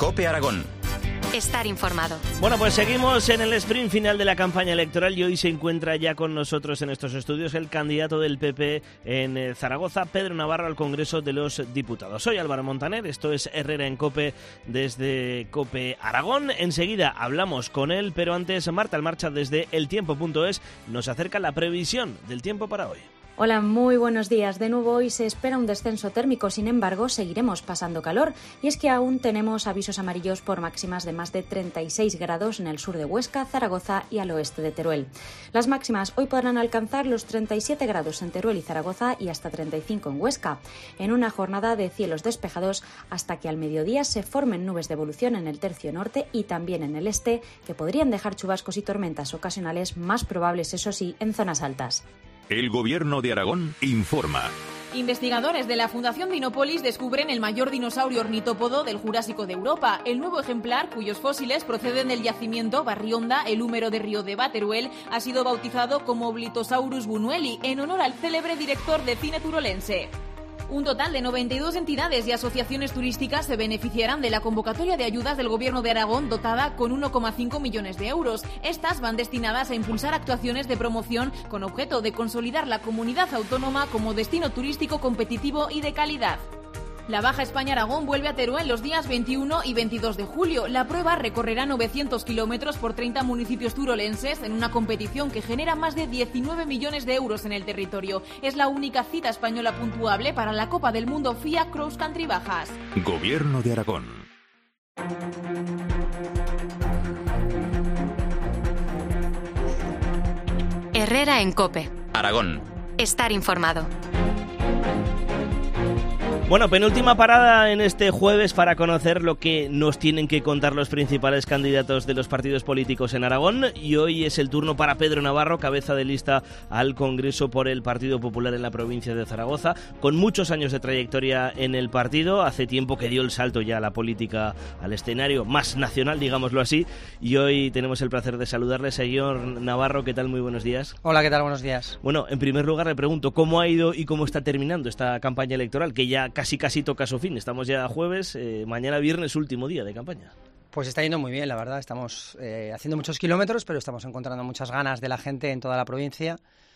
COPE Aragón. Estar informado. Bueno, pues seguimos en el sprint final de la campaña electoral y hoy se encuentra ya con nosotros en estos estudios el candidato del PP en Zaragoza, Pedro Navarro, al Congreso de los Diputados. Soy Álvaro Montaner, esto es Herrera en COPE desde COPE Aragón. Enseguida hablamos con él, pero antes Marta Almarcha desde eltiempo.es nos acerca la previsión del tiempo para hoy. Hola, muy buenos días. De nuevo hoy se espera un descenso térmico, sin embargo seguiremos pasando calor y es que aún tenemos avisos amarillos por máximas de más de 36 grados en el sur de Huesca, Zaragoza y al oeste de Teruel. Las máximas hoy podrán alcanzar los 37 grados en Teruel y Zaragoza y hasta 35 en Huesca, en una jornada de cielos despejados hasta que al mediodía se formen nubes de evolución en el tercio norte y también en el este, que podrían dejar chubascos y tormentas ocasionales más probables, eso sí, en zonas altas. El Gobierno de Aragón informa. Investigadores de la Fundación Dinópolis descubren el mayor dinosaurio ornitópodo del Jurásico de Europa. El nuevo ejemplar, cuyos fósiles proceden del yacimiento Barrionda, el húmero de Riodeva, Teruel, ha sido bautizado como Blithosaurus buñueli, en honor al célebre director de cine turolense. Un total de 92 entidades y asociaciones turísticas se beneficiarán de la convocatoria de ayudas del Gobierno de Aragón dotada con 1,5 millones de euros. Estas van destinadas a impulsar actuaciones de promoción con objeto de consolidar la comunidad autónoma como destino turístico competitivo y de calidad. La Baja España Aragón vuelve a Teruel los días 21 y 22 de julio. La prueba recorrerá 900 kilómetros por 30 municipios turolenses en una competición que genera más de 19 millones de euros en el territorio. Es la única cita española puntuable para la Copa del Mundo FIA Cross Country Bajas. Gobierno de Aragón. Herrera en COPE. Aragón. Estar informado. Bueno, penúltima parada en este jueves para conocer lo que nos tienen que contar los principales candidatos de los partidos políticos en Aragón, y hoy es el turno para Pedro Navarro, cabeza de lista al Congreso por el Partido Popular en la provincia de Zaragoza, con muchos años de trayectoria en el partido. Hace tiempo que dio el salto ya a la política, al escenario más nacional, digámoslo así, y hoy tenemos el placer de saludarle. Señor Navarro, ¿qué tal? Muy buenos días. Hola, ¿qué tal? Buenos días. Bueno, en primer lugar le pregunto, ¿cómo ha ido y cómo está terminando esta campaña electoral, que ya casi toca su fin? Estamos ya jueves, mañana viernes, último día de campaña. Pues está yendo muy bien, la verdad. Estamos haciendo muchos kilómetros, pero estamos encontrando muchas ganas de la gente en toda la provincia.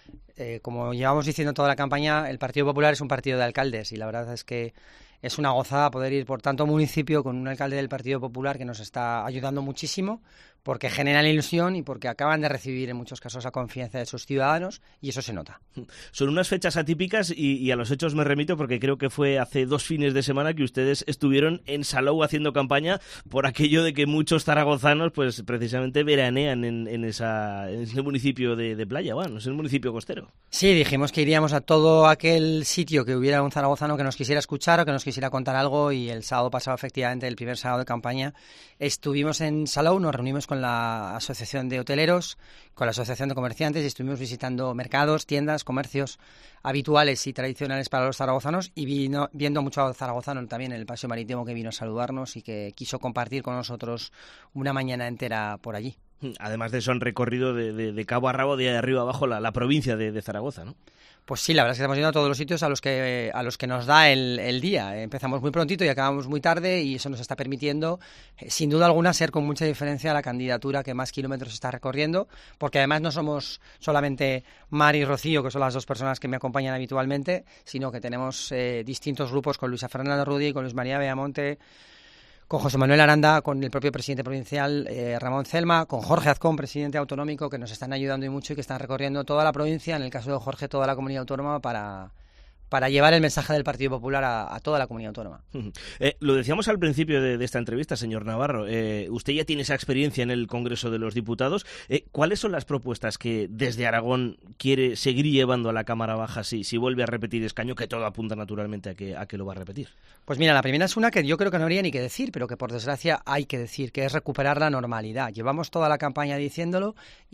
Como llevamos diciendo toda la campaña, el Partido Popular es un partido de alcaldes y la verdad es que es una gozada poder ir por tanto municipio con un alcalde del Partido Popular que nos está ayudando muchísimo, porque genera la ilusión y porque acaban de recibir en muchos casos la confianza de sus ciudadanos y eso se nota. Son unas fechas atípicas y a los hechos me remito porque creo que fue hace 2 fines de semana que ustedes estuvieron en Salou haciendo campaña por aquello de que muchos zaragozanos pues precisamente veranean en ese municipio de playa, bueno, es el municipio costero. Sí, dijimos que iríamos a todo aquel sitio que hubiera un zaragozano que nos quisiera escuchar o que nos quisiera contar algo, y el sábado pasado, efectivamente, el primer sábado de campaña, estuvimos en Salou, nos reunimos con la Asociación de Hoteleros, con la Asociación de Comerciantes y estuvimos visitando mercados, tiendas, comercios habituales y tradicionales para los zaragozanos y viendo mucho a zaragozano también en el Paseo Marítimo, que vino a saludarnos y que quiso compartir con nosotros una mañana entera por allí. Además de eso, han recorrido de cabo a rabo, de arriba abajo, la provincia de Zaragoza, ¿no? Pues sí, la verdad es que estamos yendo a todos los sitios a los que nos da el día. Empezamos muy prontito y acabamos muy tarde y eso nos está permitiendo, sin duda alguna, ser con mucha diferencia la candidatura que más kilómetros está recorriendo, porque además no somos solamente Mar y Rocío, que son las 2 personas que me acompañan habitualmente, sino que tenemos distintos grupos con Luisa Fernanda Rudi, con Luis María Beamonte, con José Manuel Aranda, con el propio presidente provincial Ramón Celma, con Jorge Azcón, presidente autonómico, que nos están ayudando y mucho y que están recorriendo toda la provincia, en el caso de Jorge toda la comunidad autónoma, para llevar el mensaje del Partido Popular a toda la comunidad autónoma. Lo decíamos al principio de esta entrevista, señor Navarro, usted ya tiene esa experiencia en el Congreso de los Diputados. ¿Cuáles son las propuestas que desde Aragón quiere seguir llevando a la Cámara Baja si vuelve a repetir escaño, que todo apunta naturalmente a que lo va a repetir? Pues mira, la primera es una que yo creo que no habría ni que decir, pero que por desgracia hay que decir, que es recuperar la normalidad. Llevamos toda la campaña diciéndolo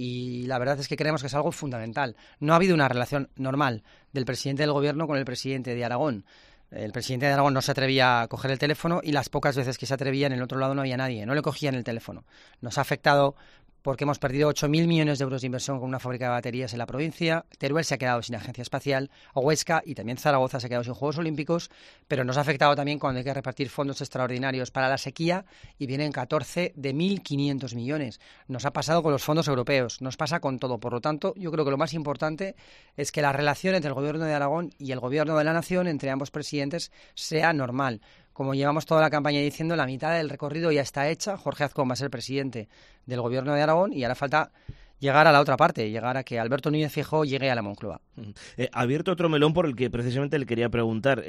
y la verdad es que creemos que es algo fundamental. No ha habido una relación normal del presidente del Gobierno con el presidente de Aragón. El presidente de Aragón no se atrevía a coger el teléfono y las pocas veces que se atrevía en el otro lado no había nadie, no le cogían el teléfono. Nos ha afectado porque hemos perdido 8.000 millones de euros de inversión con una fábrica de baterías en la provincia, Teruel se ha quedado sin agencia espacial, Huesca y también Zaragoza se ha quedado sin Juegos Olímpicos, pero nos ha afectado también cuando hay que repartir fondos extraordinarios para la sequía y vienen 14 de 1.500 millones. Nos ha pasado con los fondos europeos, nos pasa con todo. Por lo tanto, yo creo que lo más importante es que la relación entre el Gobierno de Aragón y el Gobierno de la Nación, entre ambos presidentes, sea normal. Como llevamos toda la campaña diciendo, la mitad del recorrido ya está hecha. Jorge Azcón va a ser presidente del Gobierno de Aragón y ahora falta llegar a la otra parte, llegar a que Alberto Núñez Feijóo llegue a la Moncloa. Abierto otro melón por el que precisamente le quería preguntar.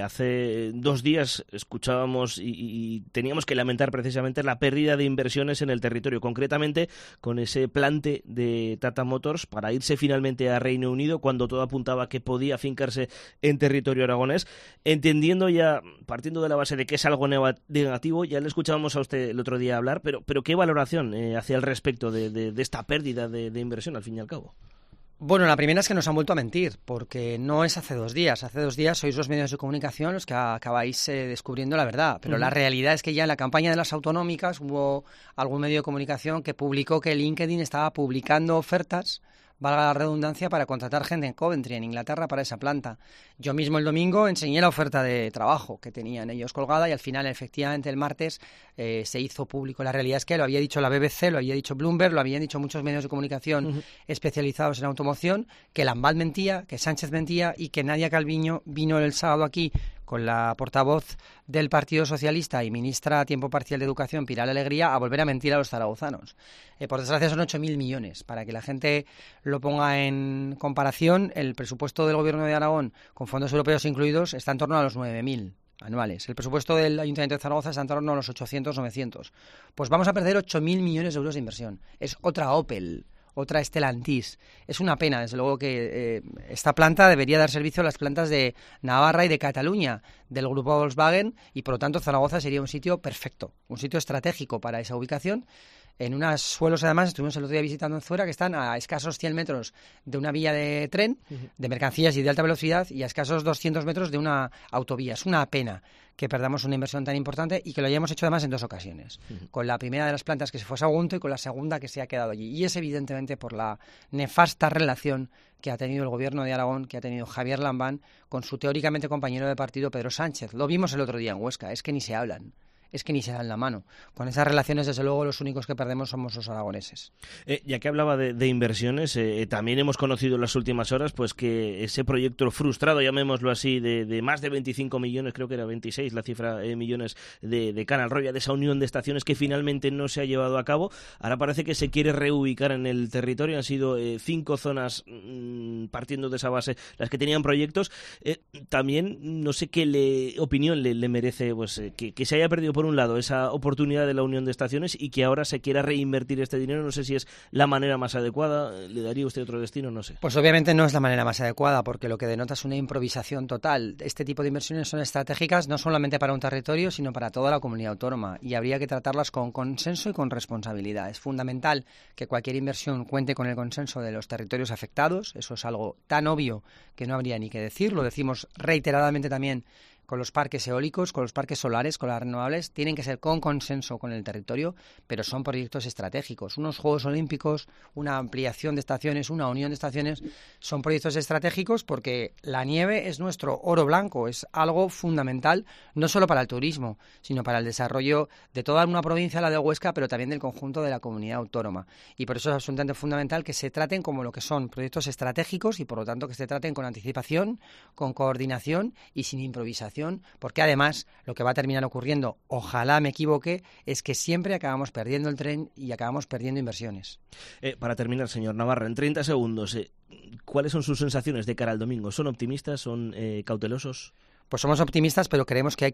Hace 2 días escuchábamos y teníamos que lamentar precisamente la pérdida de inversiones en el territorio, concretamente con ese plante de Tata Motors para irse finalmente a Reino Unido cuando todo apuntaba que podía afincarse en territorio aragonés. Entendiendo ya, partiendo de la base de que es algo negativo, ya le escuchábamos a usted el otro día hablar, pero ¿qué valoración hace al respecto de esta pérdida de inversión al fin y al cabo? Bueno, la primera es que nos han vuelto a mentir, porque no es hace 2 días. Hace 2 días sois los medios de comunicación los que acabáis descubriendo la verdad. Pero la realidad es que ya en la campaña de las autonómicas hubo algún medio de comunicación que publicó que LinkedIn estaba publicando ofertas, valga la redundancia, para contratar gente en Coventry, en Inglaterra, para esa planta. Yo mismo el domingo enseñé la oferta de trabajo que tenían ellos colgada y al final, efectivamente, el martes se hizo público. La realidad es que lo había dicho la BBC, lo había dicho Bloomberg, lo habían dicho muchos medios de comunicación especializados en automoción, que Lambat mentía, que Sánchez mentía y que Nadia Calviño vino el sábado aquí con la portavoz del Partido Socialista y ministra a tiempo parcial de Educación, Pilar Alegría, a volver a mentir a los zaragozanos. Por desgracia son 8.000 millones. Para que la gente lo ponga en comparación, el presupuesto del Gobierno de Aragón, con fondos europeos incluidos, está en torno a los 9.000 anuales. El presupuesto del Ayuntamiento de Zaragoza está en torno a los 800-900. Pues vamos a perder 8.000 millones de euros de inversión. Es otra Opel, otra Stellantis. Es una pena, desde luego, que esta planta debería dar servicio a las plantas de Navarra y de Cataluña del grupo Volkswagen y, por lo tanto, Zaragoza sería un sitio perfecto, un sitio estratégico para esa ubicación. En unos suelos, además, estuvimos el otro día visitando en Zuera, que están a escasos 100 metros de una vía de tren, de mercancías y de alta velocidad, y a escasos 200 metros de una autovía. Es una pena que perdamos una inversión tan importante y que lo hayamos hecho además en 2 ocasiones. Con la primera de las plantas que se fue a Sagunto y con la segunda que se ha quedado allí. Y es evidentemente por la nefasta relación que ha tenido el Gobierno de Aragón, que ha tenido Javier Lambán con su teóricamente compañero de partido Pedro Sánchez. Lo vimos el otro día en Huesca, es que ni se hablan. Es que ni se dan la mano. Con esas relaciones, desde luego, los únicos que perdemos somos los aragoneses. Ya que hablaba de inversiones, también hemos conocido en las últimas horas pues que ese proyecto frustrado, llamémoslo así, de más de 25 millones, creo que era 26 la cifra, millones de Canal Roya, de esa unión de estaciones que finalmente no se ha llevado a cabo. Ahora parece que se quiere reubicar en el territorio. Han sido 5 zonas, partiendo de esa base, las que tenían proyectos. También no sé qué opinión le merece pues que se haya perdido por un lado esa oportunidad de la unión de estaciones y que ahora se quiera reinvertir este dinero. No sé si es la manera más adecuada. ¿Le daría usted otro destino? No sé. Pues obviamente no es la manera más adecuada, porque lo que denota es una improvisación total. Este tipo de inversiones son estratégicas no solamente para un territorio, sino para toda la comunidad autónoma, y habría que tratarlas con consenso y con responsabilidad. Es fundamental que cualquier inversión cuente con el consenso de los territorios afectados. Eso es algo tan obvio que no habría ni que decir. Lo decimos reiteradamente también con los parques eólicos, con los parques solares, con las renovables. Tienen que ser con consenso con el territorio, pero son proyectos estratégicos. Unos Juegos Olímpicos, una ampliación de estaciones, una unión de estaciones, son proyectos estratégicos porque la nieve es nuestro oro blanco, es algo fundamental, no solo para el turismo, sino para el desarrollo de toda una provincia, la de Huesca, pero también del conjunto de la comunidad autónoma. Y por eso es absolutamente fundamental que se traten como lo que son proyectos estratégicos y, por lo tanto, que se traten con anticipación, con coordinación y sin improvisación, porque además lo que va a terminar ocurriendo, ojalá me equivoque, es que siempre acabamos perdiendo el tren y acabamos perdiendo inversiones. Para terminar, señor Navarro, en 30 segundos, ¿cuáles son sus sensaciones de cara al domingo? ¿Son optimistas? ¿Son cautelosos? Pues somos optimistas, pero creemos que hay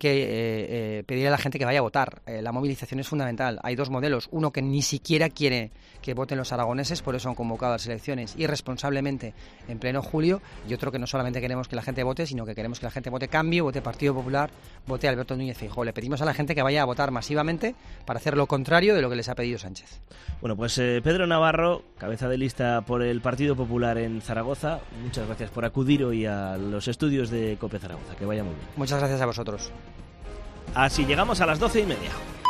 que pedir a la gente que vaya a votar. La movilización es fundamental. Hay 2 modelos. Uno que ni siquiera quiere que voten los aragoneses, por eso han convocado las elecciones irresponsablemente en pleno julio, y otro que no solamente queremos que la gente vote, sino que queremos que la gente vote Cambio, vote Partido Popular, vote Alberto Núñez Feijóo. Le pedimos a la gente que vaya a votar masivamente para hacer lo contrario de lo que les ha pedido Sánchez. Bueno, pues Pedro Navarro, cabeza de lista por el Partido Popular en Zaragoza, muchas gracias por acudir hoy a los estudios de COPE Zaragoza. Que vaya muy bien. Muchas gracias a vosotros. Así llegamos a las 12:30.